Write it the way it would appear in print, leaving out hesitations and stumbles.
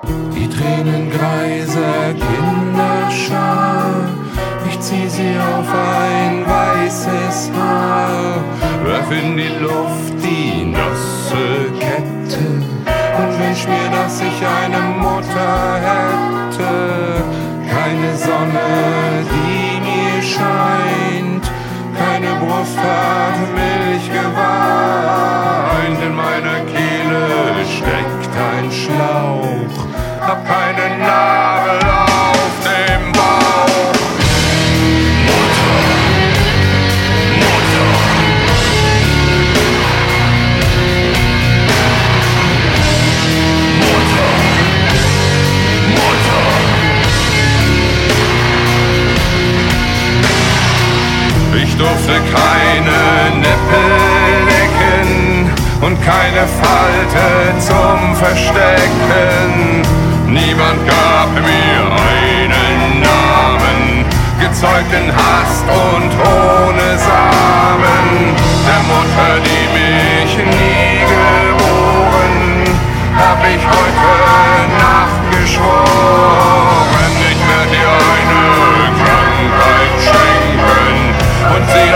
Die tränengreise Kinderschar, ich zieh sie auf ein weißes Haar, werf in die Luft die nasse Kette und wünsch mir, dass ich eine Mutter hätte. Keine Sonne, die mir scheint, keine Brust hat Milch geweint. In meiner Kehle steckt ein Schlauch, hab keine Nadel auf dem Bauch. Mutter, Mutter. Mutter, Mutter. Ich durfte keine Nippel lecken und keine Falte zum Verstecken. Niemand gab mir einen Namen, gezeugt in Hast und ohne Samen. Der Mutter, die mich nie geboren, hab ich heute Nacht geschworen. Ich werd dir eine Krankheit schenken und sie